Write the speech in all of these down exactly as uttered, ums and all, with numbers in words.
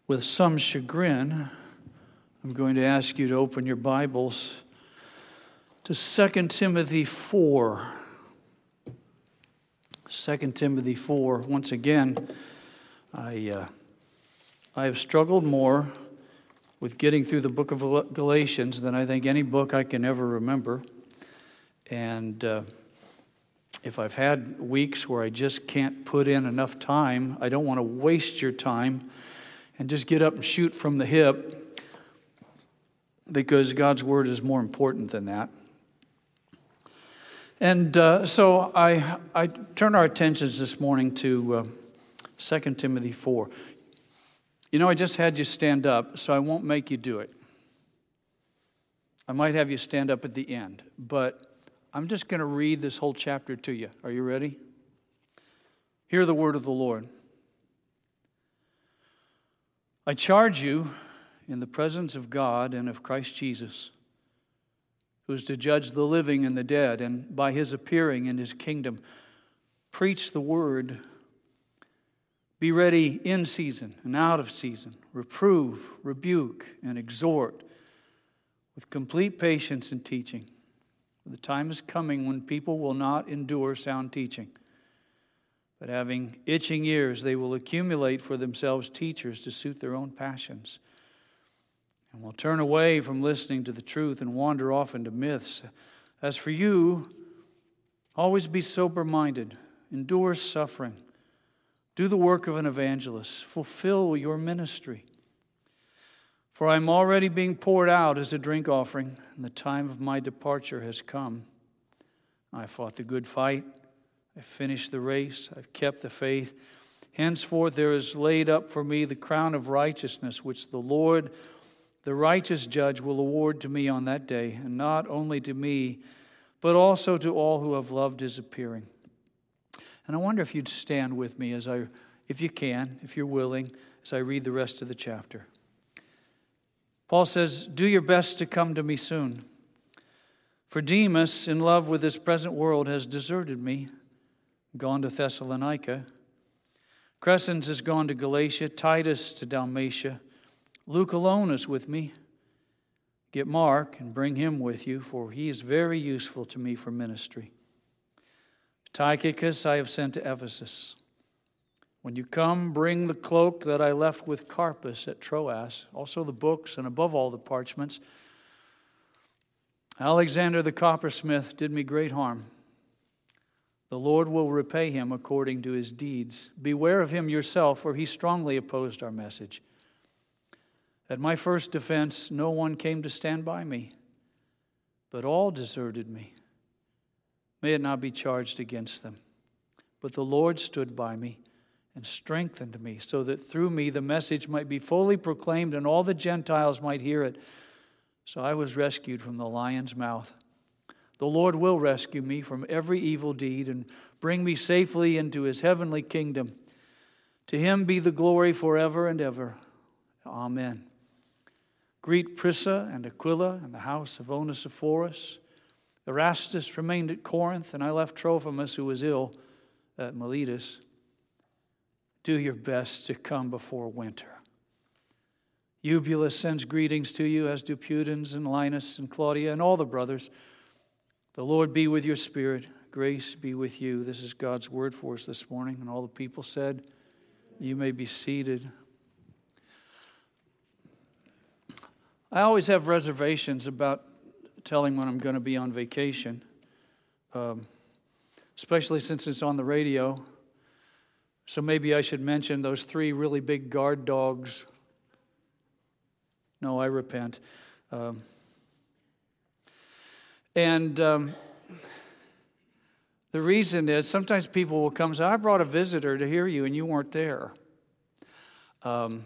With some chagrin, I'm going to ask you to open your Bibles to Second Timothy four. Second Timothy four. Once again, I uh, I have struggled more with getting through the book of Galatians than I think any book I can ever remember. And uh, if I've had weeks where I just can't put in enough time, I don't want to waste your time and just get up and shoot from the hip, because God's word is more important than that. And uh, so I I turn our attentions this morning to uh, Second Timothy four. You know, I just had you stand up, so I won't make you do it. I might have you stand up at the end, but I'm just going to read this whole chapter to you. Are you ready? Hear the word of the Lord. I charge you in the presence of God and of Christ Jesus, who is to judge the living and the dead, and by his appearing in his kingdom, preach the word. Be ready in season and out of season. Reprove, rebuke, and exhort with complete patience and teaching. For the time is coming when people will not endure sound teaching, but having itching ears, they will accumulate for themselves teachers to suit their own passions, and will turn away from listening to the truth and wander off into myths. As for you, always be sober-minded, endure suffering, do the work of an evangelist, fulfill your ministry. For I am already being poured out as a drink offering, and the time of my departure has come. I fought the good fight. I finished the race. I've kept the faith. Henceforth there is laid up for me the crown of righteousness, which the Lord, the righteous judge, will award to me on that day, and not only to me, but also to all who have loved his appearing. And I wonder if you'd stand with me as I, if you can, if you're willing, as I read the rest of the chapter. Paul says, "Do your best to come to me soon. For Demas, in love with this present world, has deserted me, gone to Thessalonica. Crescens has gone to Galatia, Titus to Dalmatia. Luke alone is with me. Get Mark and bring him with you, for he is very useful to me for ministry. Tychicus I have sent to Ephesus. When you come, bring the cloak that I left with Carpus at Troas, also the books, and above all the parchments. Alexander the coppersmith did me great harm. The Lord will repay him according to his deeds. Beware of him yourself, for he strongly opposed our message. At my first defense, no one came to stand by me, but all deserted me. May it not be charged against them. But the Lord stood by me and strengthened me, so that through me the message might be fully proclaimed and all the Gentiles might hear it. So I was rescued from the lion's mouth. The Lord will rescue me from every evil deed and bring me safely into his heavenly kingdom. To him be the glory forever and ever. Amen. Greet Prisca and Aquila and the house of Onesiphorus. Erastus remained at Corinth, and I left Trophimus, who was ill, at Miletus. Do your best to come before winter. Eubulus sends greetings to you, as do Pudens and Linus and Claudia and all the brothers. The Lord be with your spirit. Grace be with you. This is God's word for us this morning. And all the people said, you may be seated. I always have reservations about telling when I'm going to be on vacation, um, especially since it's on the radio. So maybe I should mention those three really big guard dogs. No, I repent. Um, and um, the reason is sometimes people will come and say, I brought a visitor to hear you and you weren't there. Um,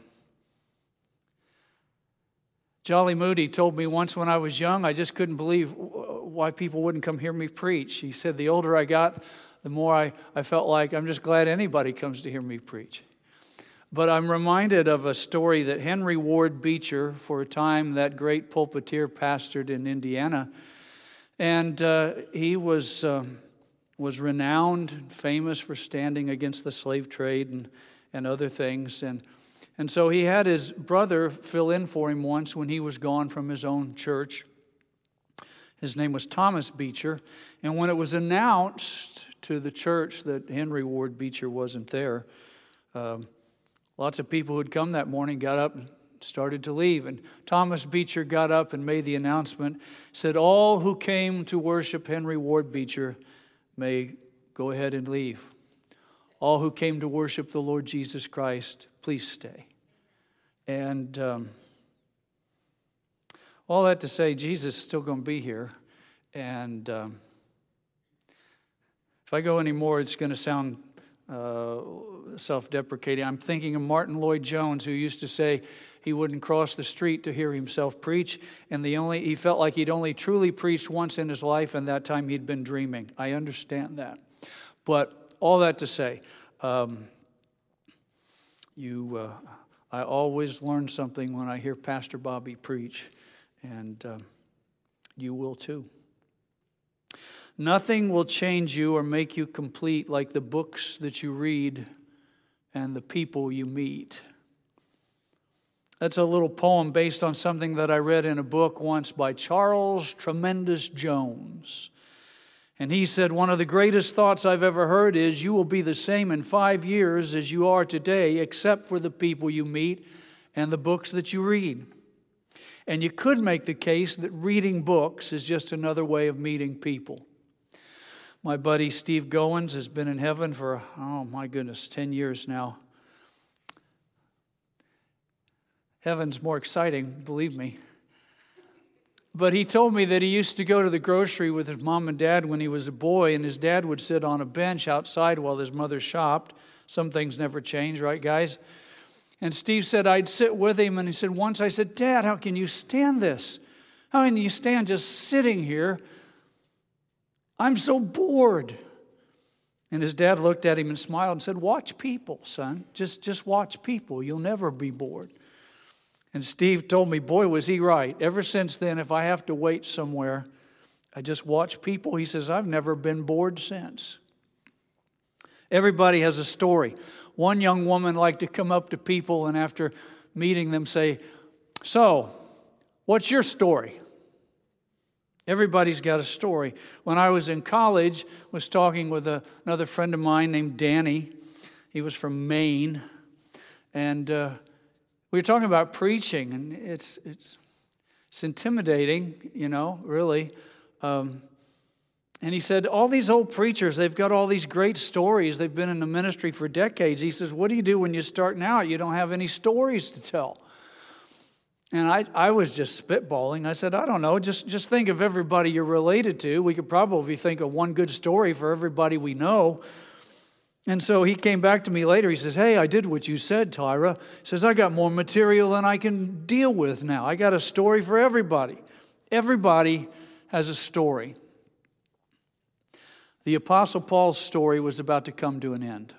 Jolly Moody told me once when I was young, I just couldn't believe why people wouldn't come hear me preach. He said the older I got, the more I, I felt like I'm just glad anybody comes to hear me preach. But I'm reminded of a story that Henry Ward Beecher, for a time that great pulpiteer, pastored in Indiana. And uh, he was um, was renowned, famous for standing against the slave trade and, and other things. And And so he had his brother fill in for him once when he was gone from his own church. His name was Thomas Beecher. And when it was announced to the church that Henry Ward Beecher wasn't there, um, lots of people who'd come that morning got up and started to leave. And Thomas Beecher got up and made the announcement, said, "All who came to worship Henry Ward Beecher may go ahead and leave. All who came to worship the Lord Jesus Christ, please stay." And um, all that to say, Jesus is still going to be here. And um, if I go anymore, it's going to sound uh, self-deprecating. I'm thinking of Martin Lloyd-Jones, who used to say he wouldn't cross the street to hear himself preach, and the only he felt like he'd only truly preached once in his life, and that time he'd been dreaming. I understand that. But all that to say, um, you, uh, I always learn something when I hear Pastor Bobby preach, and um, you will too. Nothing will change you or make you complete like the books that you read and the people you meet. That's a little poem based on something that I read in a book once by Charles Tremendous Jones. And he said, one of the greatest thoughts I've ever heard is, you will be the same in five years as you are today, except for the people you meet and the books that you read. And you could make the case that reading books is just another way of meeting people. My buddy Steve Goins has been in heaven for, oh my goodness, ten years now. Heaven's more exciting, believe me. But he told me that he used to go to the grocery with his mom and dad when he was a boy, and his dad would sit on a bench outside while his mother shopped. Some things never change, right, guys? And Steve said, I'd sit with him, and he said, once I said, Dad, how can you stand this? How can you stand just sitting here? I'm so bored. And his dad looked at him and smiled and said, watch people, son. Just, just watch people. You'll never be bored. And Steve told me, boy, was he right. Ever since then, if I have to wait somewhere, I just watch people. He says, I've never been bored since. Everybody has a story. One young woman liked to come up to people and after meeting them say, so, what's your story? Everybody's got a story. When I was in college, was talking with a, another friend of mine named Danny. He was from Maine. And uh, we were talking about preaching, and it's it's it's intimidating, you know, really. Um, and he said, all these old preachers, they've got all these great stories. They've been in the ministry for decades. He says, what do you do when you're starting out? You don't have any stories to tell. And I, I was just spitballing. I said, I don't know. Just, just think of everybody you're related to. We could probably think of one good story for everybody we know. And so he came back to me later. He says, hey, I did what you said, Tyra. He says, I got more material than I can deal with now. I got a story for everybody. Everybody has a story. The Apostle Paul's story was about to come to an end.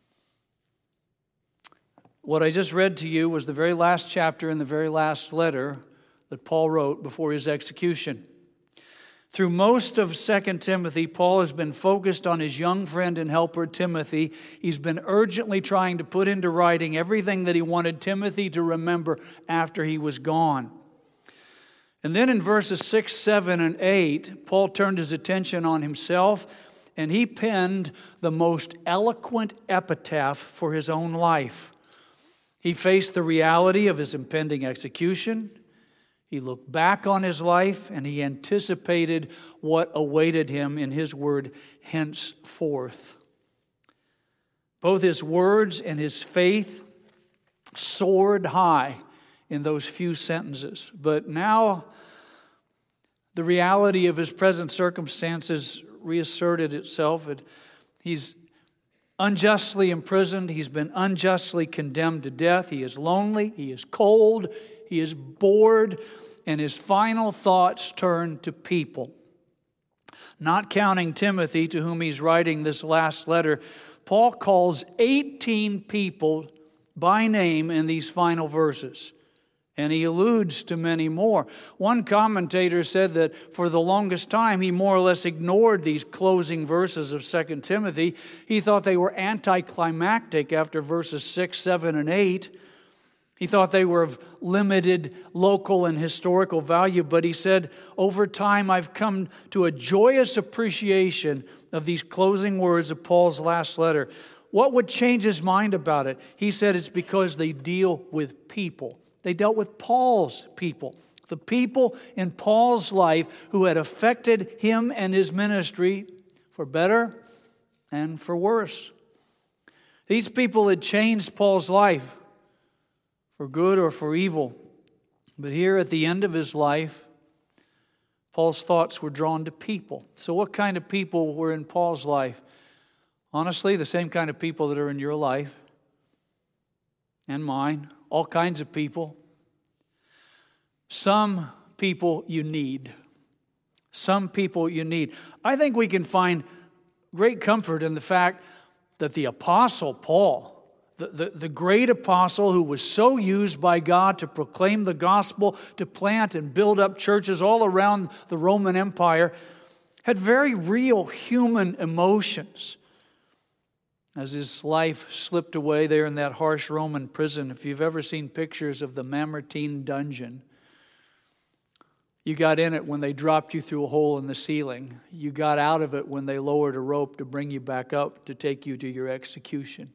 What I just read to you was the very last chapter in the very last letter that Paul wrote before his execution. Through most of Second Timothy, Paul has been focused on his young friend and helper, Timothy. He's been urgently trying to put into writing everything that he wanted Timothy to remember after he was gone. And then in verses six, seven, and eight, Paul turned his attention on himself, and he penned the most eloquent epitaph for his own life. He faced the reality of his impending execution. He looked back on his life, and he anticipated what awaited him in his word, henceforth. Both his words and his faith soared high in those few sentences. But now the reality of his present circumstances reasserted itself. He's unjustly imprisoned. He's been unjustly condemned to death. He is lonely. He is cold. He is bored. And his final thoughts turn to people. Not counting Timothy, to whom he's writing this last letter, Paul calls eighteen people by name in these final verses. And he alludes to many more. One commentator said that for the longest time, he more or less ignored these closing verses of Second Timothy. He thought they were anticlimactic after verses six, seven, and eight. He thought they were of limited local and historical value, but he said, over time I've come to a joyous appreciation of these closing words of Paul's last letter. What would change his mind about it? He said it's because they deal with people. They dealt with Paul's people. The people in Paul's life who had affected him and his ministry for better and for worse. These people had changed Paul's life for good or for evil. But here at the end of his life, Paul's thoughts were drawn to people. So what kind of people were in Paul's life? Honestly, the same kind of people that are in your life and mine. All kinds of people. Some people you need. Some people you need. I think we can find great comfort in the fact that the Apostle Paul, The, the, the great apostle who was so used by God to proclaim the gospel, to plant and build up churches all around the Roman Empire, had very real human emotions. As his life slipped away there in that harsh Roman prison, if you've ever seen pictures of the Mamertine dungeon, you got in it when they dropped you through a hole in the ceiling. You got out of it when they lowered a rope to bring you back up to take you to your execution.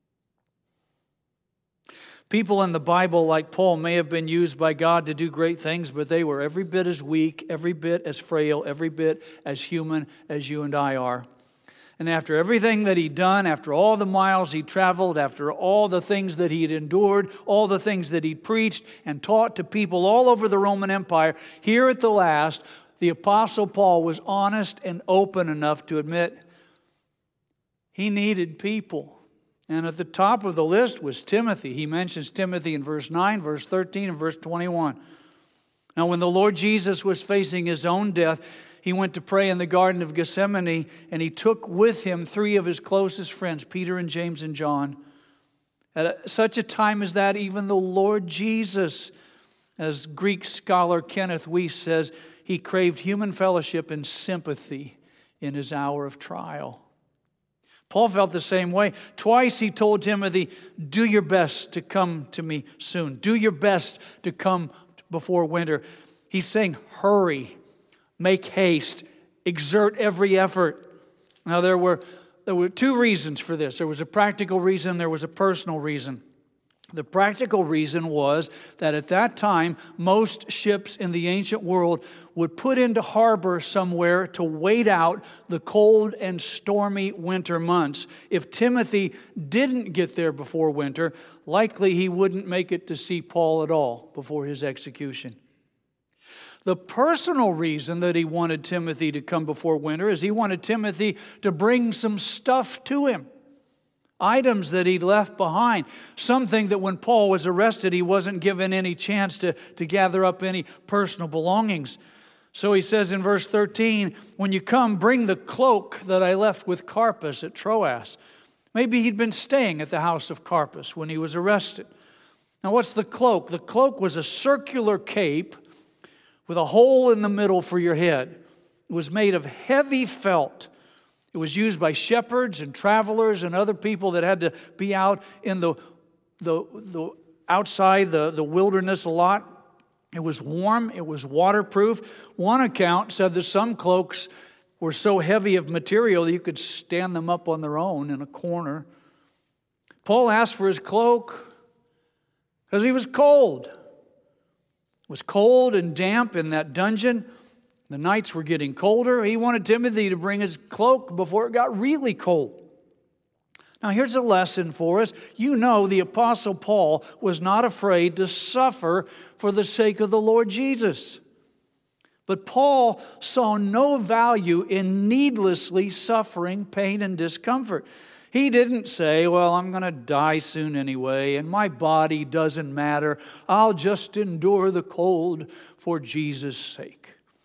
People in the Bible, like Paul, may have been used by God to do great things, but they were every bit as weak, every bit as frail, every bit as human as you and I are. And after everything that he'd done, after all the miles he traveled, after all the things that he'd endured, all the things that he'd preached and taught to people all over the Roman Empire, here at the last, the Apostle Paul was honest and open enough to admit he needed people. And at the top of the list was Timothy. He mentions Timothy in verse nine, verse thirteen, and verse twenty-one. Now, when the Lord Jesus was facing his own death, he went to pray in the Garden of Gethsemane, and he took with him three of his closest friends, Peter and James and John. At such a time as that, even the Lord Jesus, as Greek scholar Kenneth Weiss says, he craved human fellowship and sympathy in his hour of trial. Paul felt the same way. Twice he told Timothy, do your best to come to me soon. Do your best to come before winter. He's saying, hurry, make haste, exert every effort. Now there were, there were two reasons for this. There was a practical reason, there was a personal reason. The practical reason was that at that time, most ships in the ancient world would put into harbor somewhere to wait out the cold and stormy winter months. If Timothy didn't get there before winter, likely he wouldn't make it to see Paul at all before his execution. The personal reason that he wanted Timothy to come before winter is he wanted Timothy to bring some stuff to him. Items that he'd left behind. Something that when Paul was arrested, he wasn't given any chance to, to gather up any personal belongings. So he says in verse thirteen, when you come, bring the cloak that I left with Carpus at Troas. Maybe he'd been staying at the house of Carpus when he was arrested. Now what's the cloak? The cloak was a circular cape with a hole in the middle for your head. It was made of heavy felt. It was used by shepherds and travelers and other people that had to be out in the, the, the outside the, the wilderness a lot. It was warm. It was waterproof. One account said that some cloaks were so heavy of material that you could stand them up on their own in a corner. Paul asked for his cloak because he was cold. It was cold and damp in that dungeon. The nights were getting colder. He wanted Timothy to bring his cloak before it got really cold. Now here's a lesson for us. You know the Apostle Paul was not afraid to suffer for the sake of the Lord Jesus. But Paul saw no value in needlessly suffering pain and discomfort. He didn't say, well, I'm going to die soon anyway, and my body doesn't matter. I'll just endure the cold for Jesus' sake.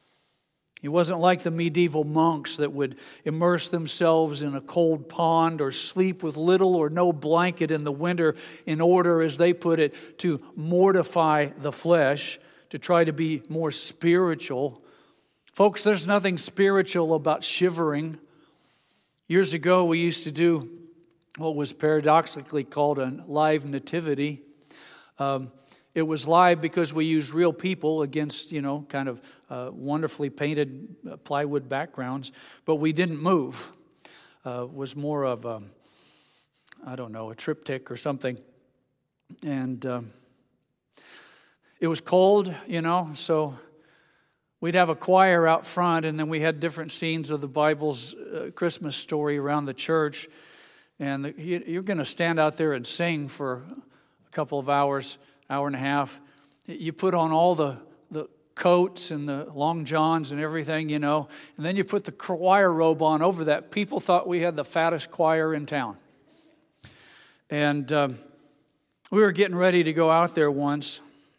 He wasn't like the medieval monks that would immerse themselves in a cold pond or sleep with little or no blanket in the winter in order, as they put it, to mortify the flesh, to try to be more spiritual. Folks, there's nothing spiritual about shivering. Years ago, we used to do what was paradoxically called a live nativity. Um, it was live because we used real people against, you know, kind of uh, wonderfully painted uh, plywood backgrounds, but we didn't move. Uh, it was more of a, I don't know, a triptych or something. And um, it was cold, you know, so we'd have a choir out front, and then we had different scenes of the Bible's uh, Christmas story around the church. And the, you, you're going to stand out there and sing for a couple of hours, hour and a half. You put on all the, the coats and the long johns and everything, you know, and then you put the choir robe on over that. People thought we had the fattest choir in town. And um, we were getting ready to go out there once.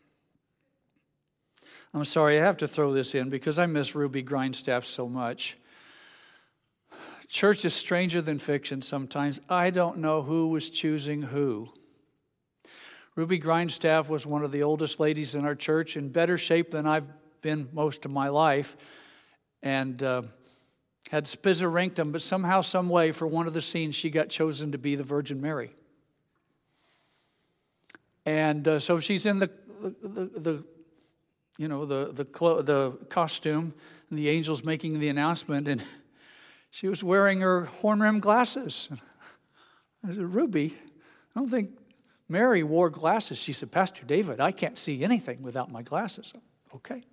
I'm sorry, I have to throw this in because I miss Ruby Grindstaff so much. Church is stranger than fiction sometimes. I don't know who was choosing who. Ruby Grindstaff was one of the oldest ladies in our church, in better shape than I've been most of my life, and uh, had spizzerinctum, but somehow, some way, for one of the scenes, she got chosen to be the Virgin Mary. And uh, so she's in the, the, the you know, the the, clo- the costume, and the angel's making the announcement, and she was wearing her horn-rimmed glasses. I said, Ruby, I don't think Mary wore glasses. She said, Pastor David, I can't see anything without my glasses. Okay.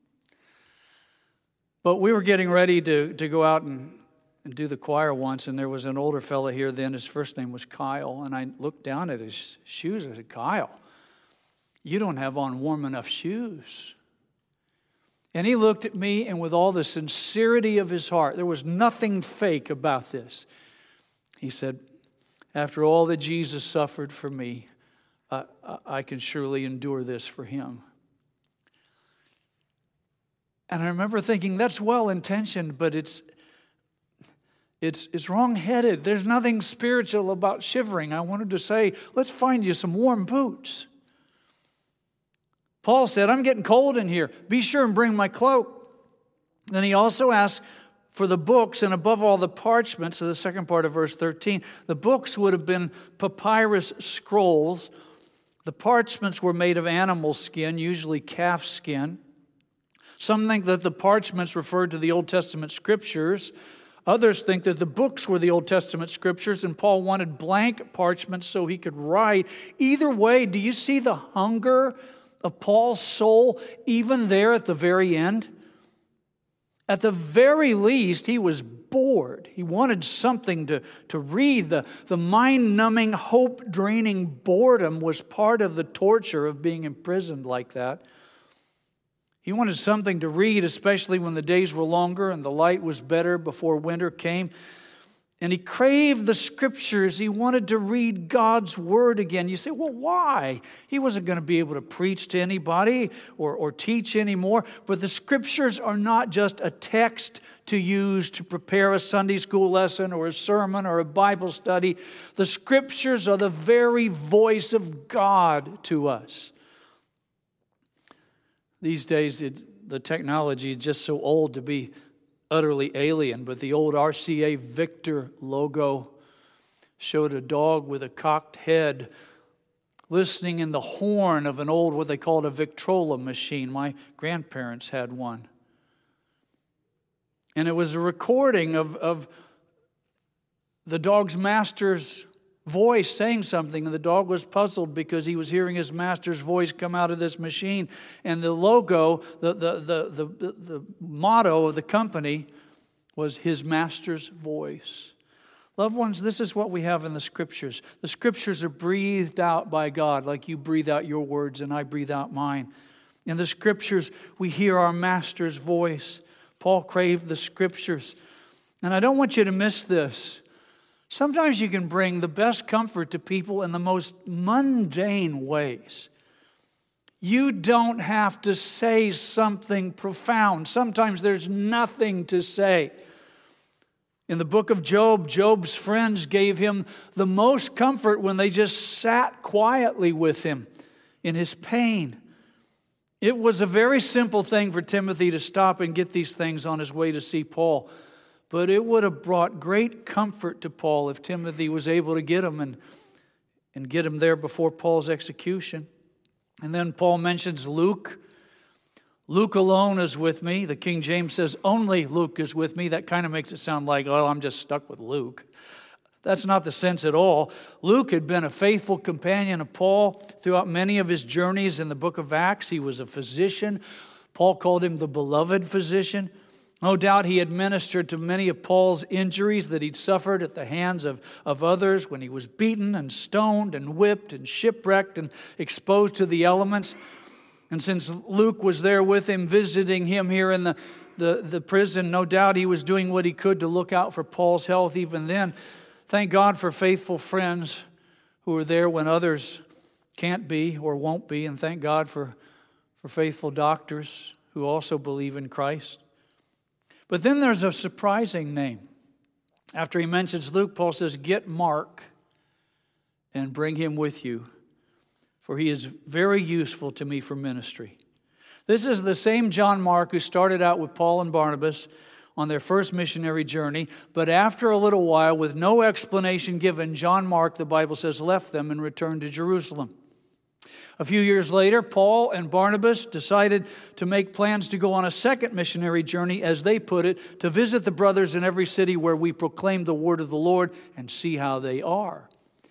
But we were getting ready to, to go out and, and do the choir once, and there was an older fella here then. His first name was Kyle, and I looked down at his shoes. I said, Kyle, you don't have on warm enough shoes. And he looked at me, and with all the sincerity of his heart, there was nothing fake about this. He said, after all that Jesus suffered for me, uh, I can surely endure this for him. And I remember thinking, that's well-intentioned, but it's it's it's wrong-headed. There's nothing spiritual about shivering. I wanted to say, let's find you some warm boots. Paul said, I'm getting cold in here. Be sure and bring my cloak. Then he also asked for the books, and above all the parchments, so the second part of verse thirteen, the books would have been papyrus scrolls. The parchments were made of animal skin, usually calf skin. Some think that the parchments referred to the Old Testament scriptures. Others think that the books were the Old Testament scriptures, and Paul wanted blank parchments so he could write. Either way, do you see the hunger of Paul's soul even there at the very end? At the very least, he was bored. He wanted something to, to read. The, the mind-numbing, hope-draining boredom was part of the torture of being imprisoned like that. He wanted something to read, especially when the days were longer and the light was better before winter came. And he craved the scriptures. He wanted to read God's word again. You say, well, why? He wasn't going to be able to preach to anybody or, or teach anymore. But the scriptures are not just a text to use to prepare a Sunday school lesson or a sermon or a Bible study. The scriptures are the very voice of God to us. These days, it, the technology is just so old to be utterly alien, but the old R C A Victor logo showed a dog with a cocked head listening in the horn of an old, what they called a Victrola machine. My grandparents had one. And it was a recording of, of the dog's master's voice saying something, and the dog was puzzled because he was hearing his master's voice come out of this machine. And the logo, the the the the, the, the motto of the company was his master's voice. Loved ones, this is what we have in the scriptures. The scriptures are breathed out by God, like you breathe out your words and I breathe out mine. In the scriptures, we hear our master's voice. Paul craved the scriptures. And I don't want you to miss this. Sometimes you can bring the best comfort to people in the most mundane ways. You don't have to say something profound. Sometimes there's nothing to say. In the book of Job, Job's friends gave him the most comfort when they just sat quietly with him in his pain. It was a very simple thing for Timothy to stop and get these things on his way to see Paul. But it would have brought great comfort to Paul if Timothy was able to get him and, and get him there before Paul's execution. And then Paul mentions Luke. Luke alone is with me. The King James says, only Luke is with me. That kind of makes it sound like, oh, I'm just stuck with Luke. That's not the sense at all. Luke had been a faithful companion of Paul throughout many of his journeys in the book of Acts. He was a physician. Paul called him the beloved physician. No doubt he had ministered to many of Paul's injuries that he'd suffered at the hands of, of others when he was beaten and stoned and whipped and shipwrecked and exposed to the elements. And since Luke was there with him, visiting him here in the, the, the prison, no doubt he was doing what he could to look out for Paul's health even then. Thank God for faithful friends who are there when others can't be or won't be. And thank God for, for faithful doctors who also believe in Christ. But then there's a surprising name. After he mentions Luke, Paul says, get Mark and bring him with you, for he is very useful to me for ministry. This is the same John Mark who started out with Paul and Barnabas on their first missionary journey, but after a little while, with no explanation given, John Mark, the Bible says, left them and returned to Jerusalem. A few years later, Paul and Barnabas decided to make plans to go on a second missionary journey, as they put it, to visit the brothers in every city where we proclaim the word of the Lord and see how they are.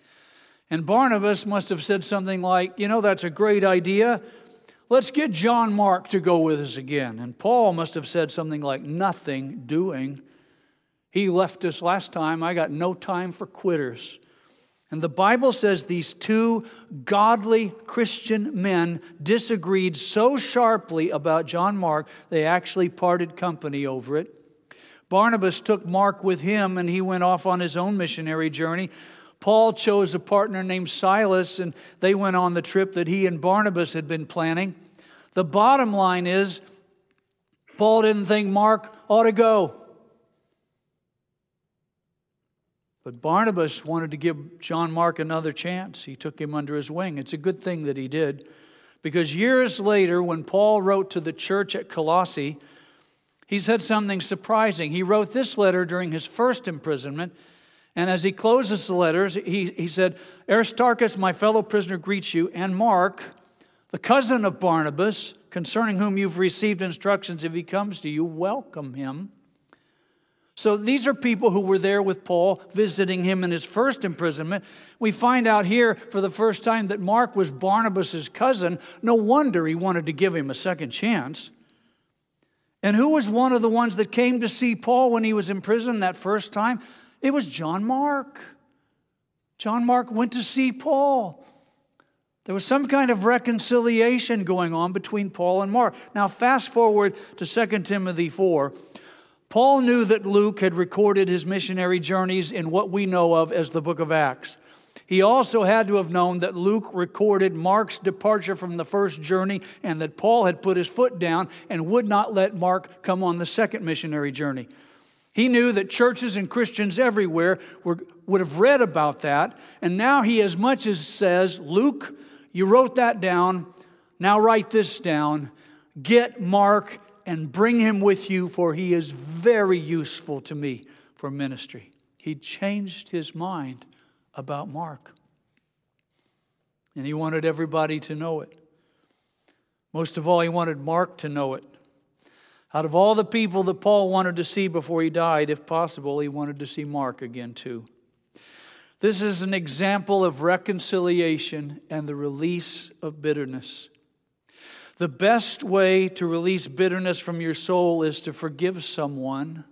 And Barnabas must have said something like, you know, that's a great idea. Let's get John Mark to go with us again. And Paul must have said something like, nothing doing. He left us last time. I got no time for quitters. And the Bible says these two godly Christian men disagreed so sharply about John Mark, they actually parted company over it. Barnabas took Mark with him, and he went off on his own missionary journey. Paul chose a partner named Silas, and they went on the trip that he and Barnabas had been planning. The bottom line is, Paul didn't think Mark ought to go. But Barnabas wanted to give John Mark another chance. He took him under his wing. It's a good thing that he did, because years later, when Paul wrote to the church at Colossae, he said something surprising. He wrote this letter during his first imprisonment, and as he closes the letters, he, he said, Aristarchus, my fellow prisoner, greets you, and Mark, the cousin of Barnabas, concerning whom you've received instructions, if he comes to you, welcome him. So these are people who were there with Paul, visiting him in his first imprisonment. We find out here for the first time that Mark was Barnabas' cousin. No wonder he wanted to give him a second chance. And who was one of the ones that came to see Paul when he was in prison that first time? It was John Mark. John Mark went to see Paul. There was some kind of reconciliation going on between Paul and Mark. Now fast forward to Second Timothy four. Paul knew that Luke had recorded his missionary journeys in what we know of as the book of Acts. He also had to have known that Luke recorded Mark's departure from the first journey, and that Paul had put his foot down and would not let Mark come on the second missionary journey. He knew that churches and Christians everywhere were, would have read about that, and now he as much as says, Luke, you wrote that down, now write this down, get Mark and bring him with you, for he is very useful to me for ministry. He changed his mind about Mark. And he wanted everybody to know it. Most of all, he wanted Mark to know it. Out of all the people that Paul wanted to see before he died, if possible, he wanted to see Mark again too. This is an example of reconciliation and the release of bitterness. The best way to release bitterness from your soul is to forgive someone.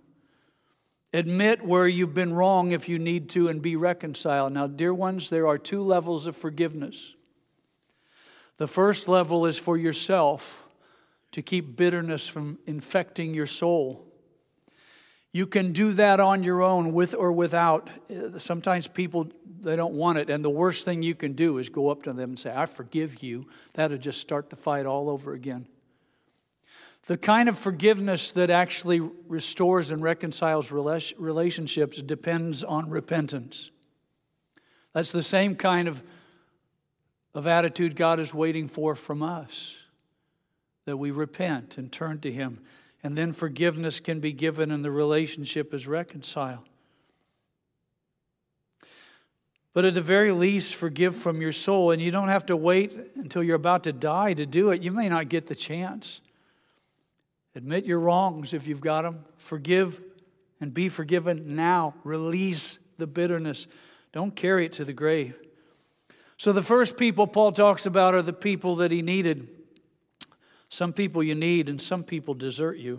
Admit where you've been wrong if you need to, and be reconciled. Now, dear ones, there are two levels of forgiveness. The first level is for yourself, to keep bitterness from infecting your soul. You can do that on your own, with or without. Sometimes people, they don't want it. And the worst thing you can do is go up to them and say, I forgive you. That'll just start the fight all over again. The kind of forgiveness that actually restores and reconciles relationships depends on repentance. That's the same kind of, of attitude God is waiting for from us. That we repent and turn to Him. And then forgiveness can be given and the relationship is reconciled. But at the very least, forgive from your soul. And you don't have to wait until you're about to die to do it. You may not get the chance. Admit your wrongs if you've got them. Forgive and be forgiven now. Release the bitterness. Don't carry it to the grave. So the first people Paul talks about are the people that he needed. Some people you need and some people desert you.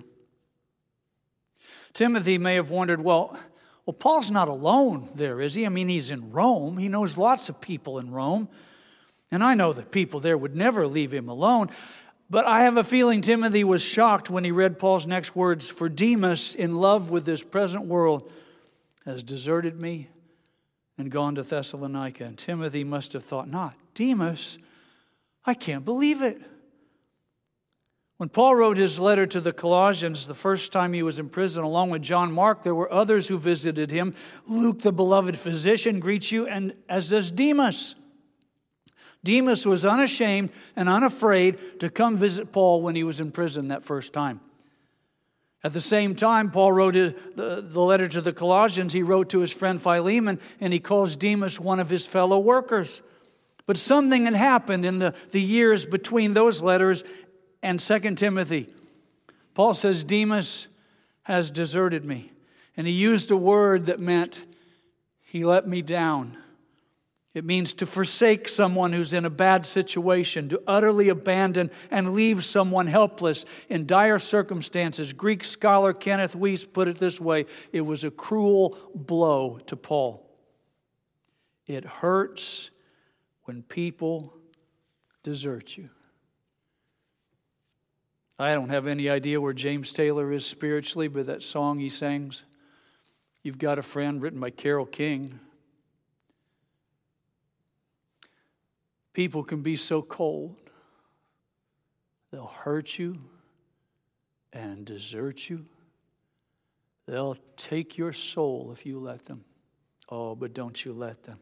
Timothy may have wondered, well, well, Paul's not alone there, is he? I mean, he's in Rome. He knows lots of people in Rome. And I know that people there would never leave him alone. But I have a feeling Timothy was shocked when he read Paul's next words, "For Demas, in love with this present world, has deserted me and gone to Thessalonica." And Timothy must have thought, not Demas? I can't believe it. When Paul wrote his letter to the Colossians the first time he was in prison, along with John Mark, there were others who visited him. Luke, the beloved physician, greets you, and as does Demas. Demas was unashamed and unafraid to come visit Paul when he was in prison that first time. At the same time, Paul wrote his, the, the letter to the Colossians. He wrote to his friend Philemon, and he calls Demas one of his fellow workers. But something had happened in the, the years between those letters and Second Timothy. Paul says, Demas has deserted me. And he used a word that meant he let me down. It means to forsake someone who's in a bad situation, to utterly abandon and leave someone helpless in dire circumstances. Greek scholar Kenneth Weiss put it this way: it was a cruel blow to Paul. It hurts when people desert you. I don't have any idea where James Taylor is spiritually, but that song he sings, "You've Got a Friend," written by Carole King. People can be so cold. They'll hurt you and desert you. They'll take your soul if you let them. Oh, but don't you let them.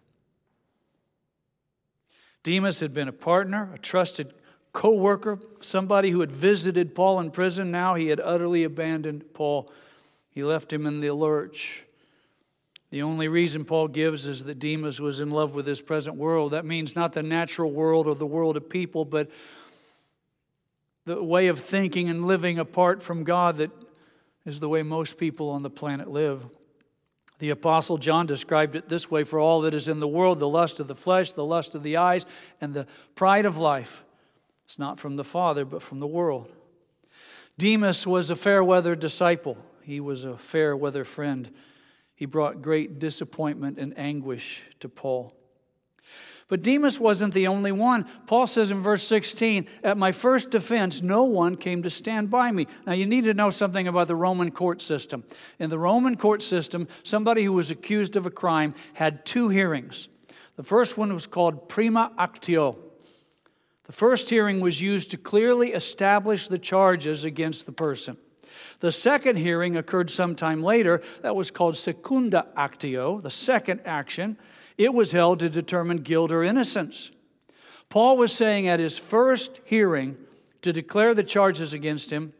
Demas had been a partner, a trusted co-worker, somebody who had visited Paul in prison. Now he had utterly abandoned Paul. He left him in the lurch. The only reason Paul gives is that Demas was in love with this present world. That means not the natural world or the world of people, but the way of thinking and living apart from God that is the way most people on the planet live. The Apostle John described it this way: for all that is in the world, the lust of the flesh, the lust of the eyes, and the pride of life, it's not from the Father, but from the world. Demas was a fair-weather disciple. He was a fair-weather friend. He brought great disappointment and anguish to Paul. But Demas wasn't the only one. Paul says in verse sixteen, "At my first defense, no one came to stand by me." Now you need to know something about the Roman court system. In the Roman court system, somebody who was accused of a crime had two hearings. The first one was called prima actio. The first hearing was used to clearly establish the charges against the person. The second hearing occurred sometime later. That was called secunda actio, the second action. It was held to determine guilt or innocence. Paul was saying at his first hearing to declare the charges against him,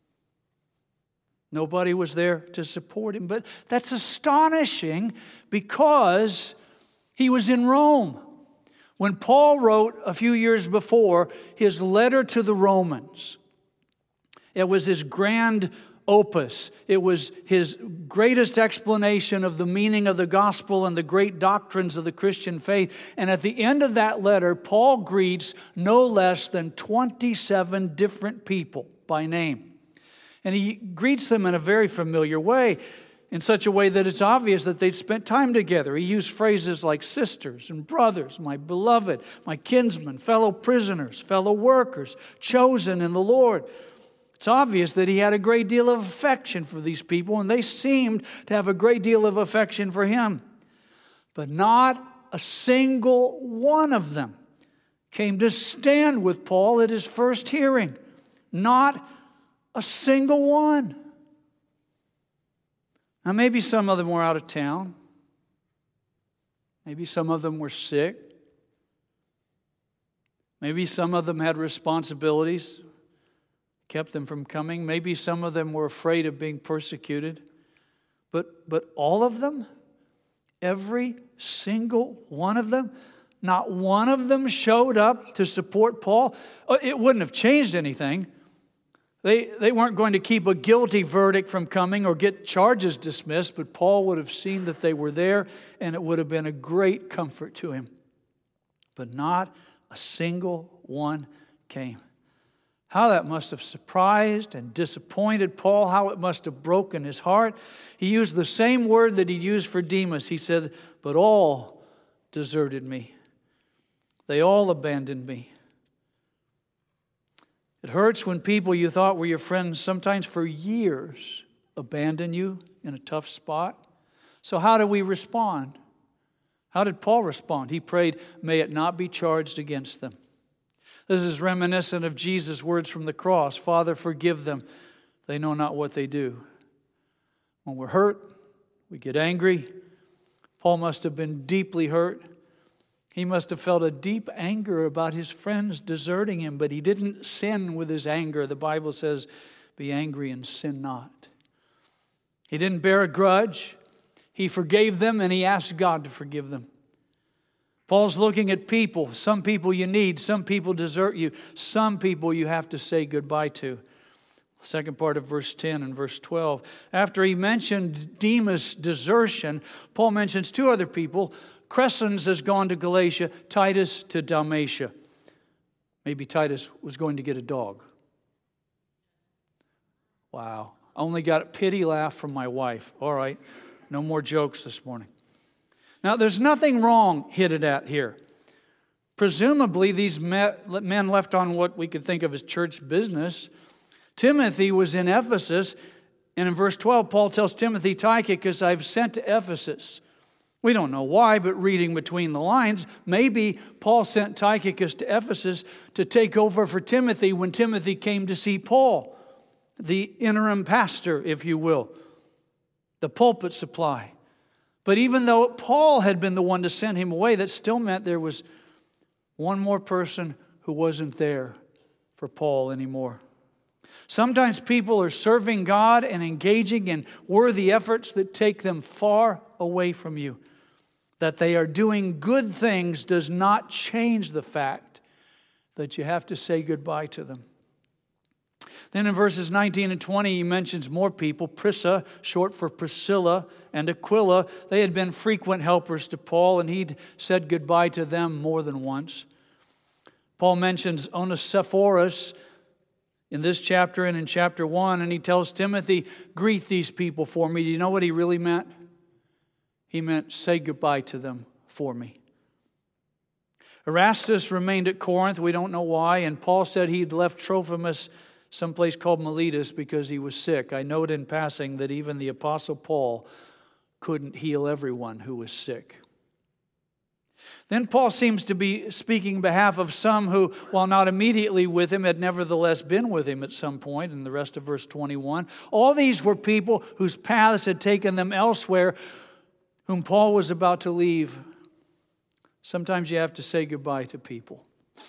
nobody was there to support him. But that's astonishing because he was in Rome. When Paul wrote a few years before his letter to the Romans, it was his grand opus. It was his greatest explanation of the meaning of the gospel and the great doctrines of the Christian faith. And at the end of that letter, Paul greets no less than twenty-seven different people by name. And he greets them in a very familiar way, in such a way that it's obvious that they'd spent time together. He used phrases like sisters and brothers, my beloved, my kinsmen, fellow prisoners, fellow workers, chosen in the Lord. It's obvious that he had a great deal of affection for these people, and they seemed to have a great deal of affection for him. But not a single one of them came to stand with Paul at his first hearing. Not a single one. Now, maybe some of them were out of town. Maybe some of them were sick. Maybe some of them had responsibilities, kept them from coming. Maybe some of them were afraid of being persecuted. But, but all of them, Every single one of them. Not one of them showed up to support Paul. It wouldn't have changed anything. They, they weren't going to keep a guilty verdict from coming or get charges dismissed, but Paul would have seen that they were there, and it would have been a great comfort to him. But not a single one came. How that must have surprised and disappointed Paul, how it must have broken his heart. He used the same word that he used for Demas. He said, but all deserted me. They all abandoned me. It hurts when people you thought were your friends, sometimes for years, abandon you in a tough spot. So how do we respond? How did Paul respond? He prayed, may it not be charged against them. This is reminiscent of Jesus' words from the cross. Father, forgive them. They know not what they do. When we're hurt, we get angry. Paul must have been deeply hurt. He must have felt a deep anger about his friends deserting him, but he didn't sin with his anger. The Bible says, be angry and sin not. He didn't bear a grudge. He forgave them and he asked God to forgive them. Paul's looking at people. Some people you need. Some people desert you. Some people you have to say goodbye to. The second part of verse ten and verse twelve. After he mentioned Demas' desertion, Paul mentions two other people. Crescens has gone to Galatia, Titus to Dalmatia. Maybe Titus was going to get a dog. Wow. I only got a pity laugh from my wife. All right. No more jokes this morning. Now, there's nothing wrong hinted at here. Presumably, these men left on what we could think of as church business. Timothy was in Ephesus, and in verse twelve, Paul tells Timothy, Tychicus, I've sent to Ephesus. We don't know why, but reading between the lines, maybe Paul sent Tychicus to Ephesus to take over for Timothy when Timothy came to see Paul, the interim pastor, if you will, the pulpit supply. But even though Paul had been the one to send him away, that still meant there was one more person who wasn't there for Paul anymore. Sometimes people are serving God and engaging in worthy efforts that take them far away from you. That they are doing good things does not change the fact that you have to say goodbye to them. Then in verses nineteen and twenty, he mentions more people. Prisca, short for Priscilla, and Aquila. They had been frequent helpers to Paul, and he'd said goodbye to them more than once. Paul mentions Onesiphorus in this chapter and in chapter one, and he tells Timothy, greet these people for me. Do you know what he really meant? He meant, say goodbye to them for me. Erastus remained at Corinth. We don't know why. And Paul said he'd left Trophimus someplace called Miletus because he was sick. I note in passing that even the Apostle Paul couldn't heal everyone who was sick. Then Paul seems to be speaking on behalf of some who, while not immediately with him, had nevertheless been with him at some point in the rest of verse twenty-one. All these were people whose paths had taken them elsewhere, whom Paul was about to leave. Sometimes you have to say goodbye to people.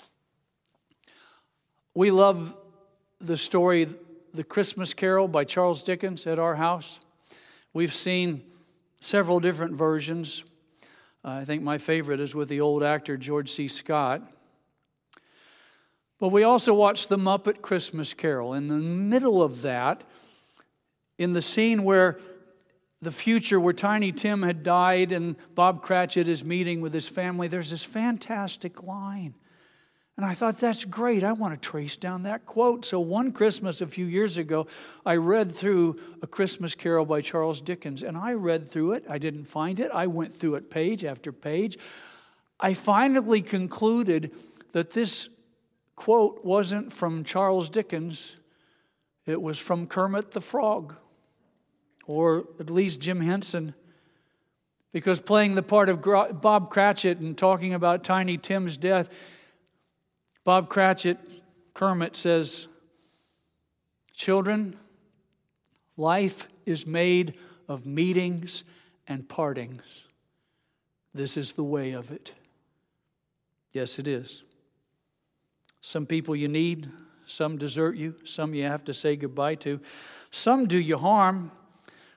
We love the story, The Christmas Carol by Charles Dickens at our house. We've seen several different versions. Uh, I think my favorite is with the old actor George C. Scott. But we also watched The Muppet Christmas Carol. In the middle of that, in the scene where the future where Tiny Tim had died and Bob Cratchit is meeting with his family, there's this fantastic line. And I thought, that's great. I want to trace down that quote. So one Christmas a few years ago, I read through A Christmas Carol by Charles Dickens. And I read through it. I didn't find it. I went through it page after page. I finally concluded that this quote wasn't from Charles Dickens. It was from Kermit the Frog. Or at least Jim Henson, because playing the part of Bob Cratchit and talking about Tiny Tim's death, Bob Cratchit, Kermit, says, children, life is made of meetings and partings. This is the way of it. Yes, it is. Some people you need, some desert you, some you have to say goodbye to. Some do you harm.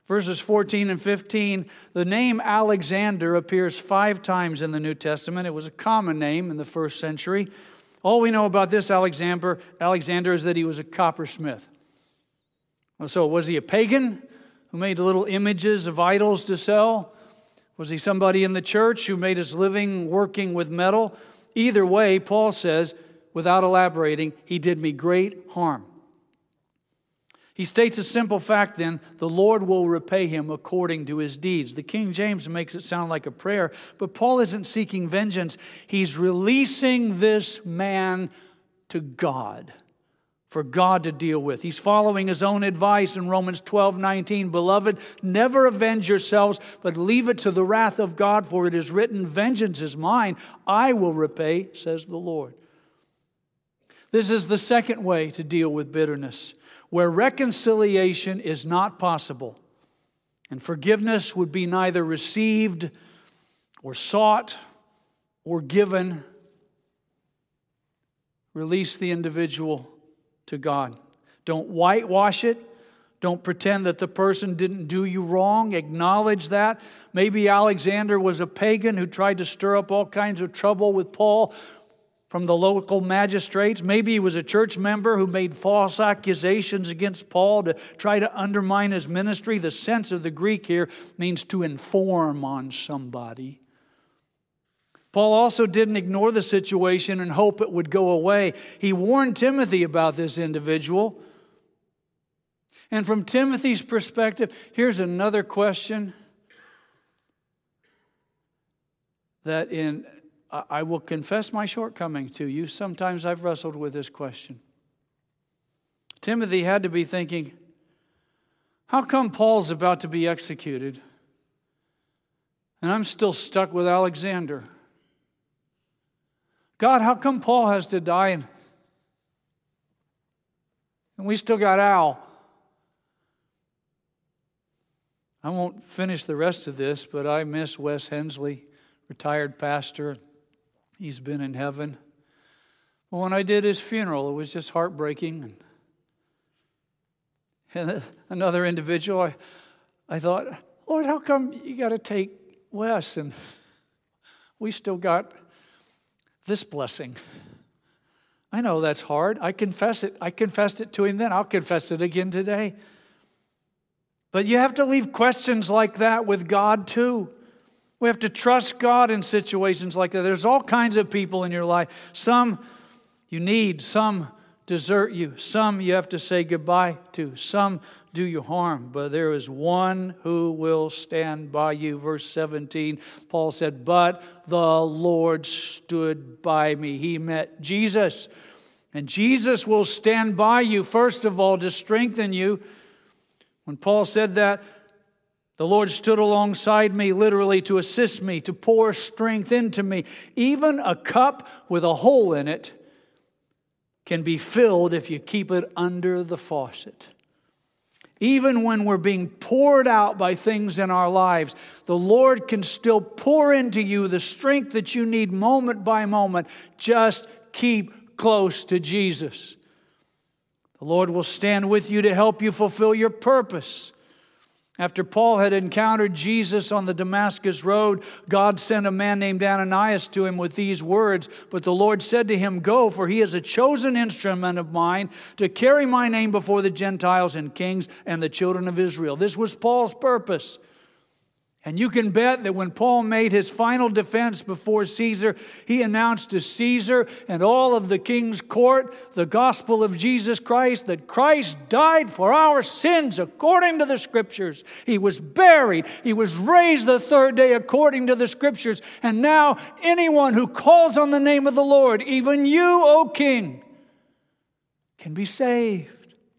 Verses fourteen and fifteen, the name Alexander appears five times in the New Testament. It was a common name in the first century. All we know about this Alexander, Alexander is that he was a coppersmith. So was he a pagan who made little images of idols to sell? Was he somebody in the church who made his living working with metal? Either way, Paul says, without elaborating, he did me great harm. He states a simple fact then, the Lord will repay him according to his deeds. The King James makes it sound like a prayer, but Paul isn't seeking vengeance. He's releasing this man to God, for God to deal with. He's following his own advice in Romans twelve nineteen. Beloved, never avenge yourselves, but leave it to the wrath of God, for it is written, vengeance is mine, I will repay, says the Lord. This is the second way to deal with bitterness, where reconciliation is not possible, and forgiveness would be neither received or sought or given. Release the individual to God. Don't whitewash it. Don't pretend that the person didn't do you wrong. Acknowledge that. Maybe Alexander was a pagan who tried to stir up all kinds of trouble with Paul from the local magistrates. Maybe he was a church member who made false accusations against Paul to try to undermine his ministry. The sense of the Greek here means to inform on somebody. Paul also didn't ignore the situation and hope it would go away. He warned Timothy about this individual. And from Timothy's perspective, here's another question that in I will confess my shortcoming to you. Sometimes I've wrestled with this question. Timothy had to be thinking, how come Paul's about to be executed and I'm still stuck with Alexander? God, how come Paul has to die and, and we still got Al? I won't finish the rest of this, but I miss Wes Hensley, retired pastor. He's been in heaven. Well, when I did his funeral, it was just heartbreaking. And another individual, I, I thought, Lord, how come you got to take Wes and we still got this blessing? I know that's hard. I confess it. I confessed it to him then. I'll confess it again today. But you have to leave questions like that with God too. We have to trust God in situations like that. There's all kinds of people in your life. Some you need, some desert you, some you have to say goodbye to, some do you harm, but there is one who will stand by you. Verse seventeen, Paul said, but the Lord stood by me. He met Jesus, and Jesus will stand by you, first of all, to strengthen you. When Paul said that, the Lord stood alongside me, literally to assist me, to pour strength into me. Even a cup with a hole in it can be filled if you keep it under the faucet. Even when we're being poured out by things in our lives, the Lord can still pour into you the strength that you need moment by moment. Just keep close to Jesus. The Lord will stand with you to help you fulfill your purpose. After Paul had encountered Jesus on the Damascus road, God sent a man named Ananias to him with these words, but the Lord said to him, go, for he is a chosen instrument of mine to carry my name before the Gentiles and kings and the children of Israel. This was Paul's purpose. And you can bet that when Paul made his final defense before Caesar, he announced to Caesar and all of the king's court the gospel of Jesus Christ, that Christ died for our sins according to the Scriptures. He was buried. He was raised the third day according to the Scriptures. And now anyone who calls on the name of the Lord, even you, O King, can be saved.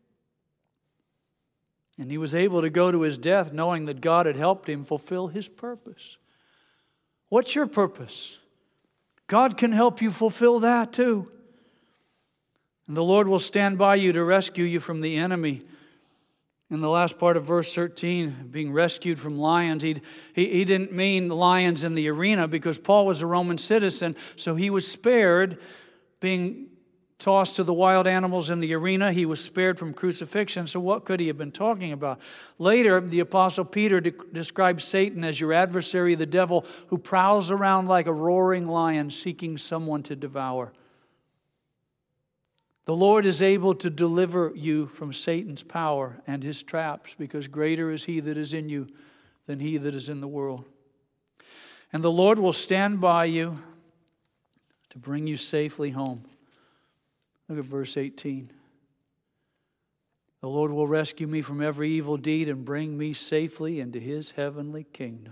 And he was able to go to his death knowing that God had helped him fulfill his purpose. What's your purpose? God can help you fulfill that too. And the Lord will stand by you to rescue you from the enemy. In the last part of verse thirteen, being rescued from lions, he, he, he didn't mean lions in the arena because Paul was a Roman citizen, so he was spared being tossed to the wild animals in the arena. He was spared from crucifixion. So what could he have been talking about? Later, the Apostle Peter de- describes Satan as your adversary, the devil, who prowls around like a roaring lion seeking someone to devour. The Lord is able to deliver you from Satan's power and his traps, because greater is he that is in you than he that is in the world. And the Lord will stand by you to bring you safely home. Look at verse eighteen. The Lord will rescue me from every evil deed and bring me safely into his heavenly kingdom.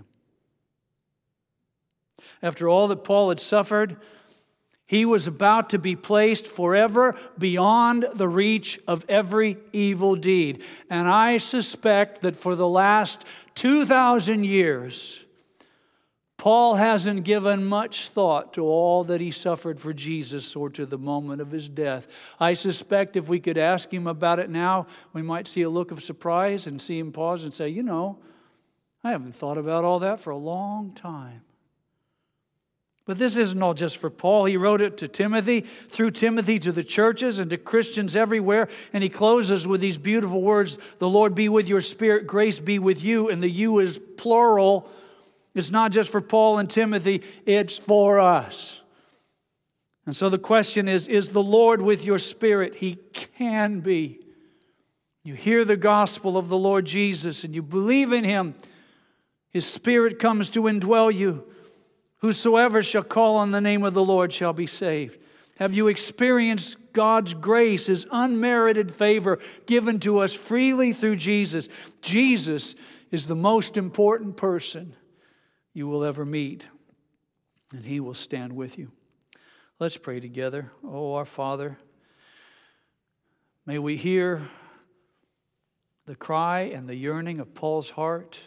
After all that Paul had suffered, he was about to be placed forever beyond the reach of every evil deed. And I suspect that for the last two thousand years, Paul hasn't given much thought to all that he suffered for Jesus or to the moment of his death. I suspect if we could ask him about it now, we might see a look of surprise and see him pause and say, you know, I haven't thought about all that for a long time. But this isn't all just for Paul. He wrote it to Timothy, through Timothy to the churches and to Christians everywhere. And he closes with these beautiful words, the Lord be with your spirit, grace be with you. And the you is plural. It's not just for Paul and Timothy, it's for us. And so the question is, is the Lord with your spirit? He can be. You hear the gospel of the Lord Jesus and you believe in him. His spirit comes to indwell you. Whosoever shall call on the name of the Lord shall be saved. Have you experienced God's grace, his unmerited favor given to us freely through Jesus? Jesus is the most important person you will ever meet, and he will stand with you. Let's pray together. Oh, our Father, may we hear the cry and the yearning of Paul's heart,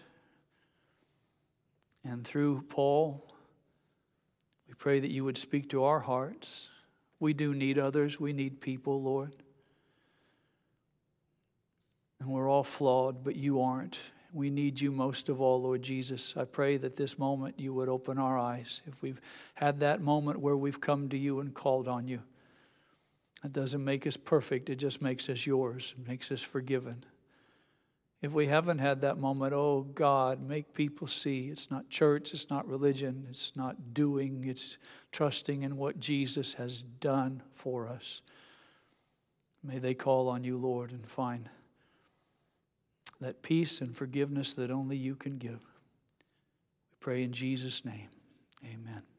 and through Paul, we pray that you would speak to our hearts. We do need others. We need people, Lord. And we're all flawed, but you aren't. We need you most of all, Lord Jesus. I pray that this moment you would open our eyes. If we've had that moment where we've come to you and called on you, it doesn't make us perfect. It just makes us yours. It makes us forgiven. If we haven't had that moment, oh God, make people see it's not church, it's not religion, it's not doing, it's trusting in what Jesus has done for us. May they call on you, Lord, and find that peace and forgiveness that only you can give. We pray in Jesus' name. Amen.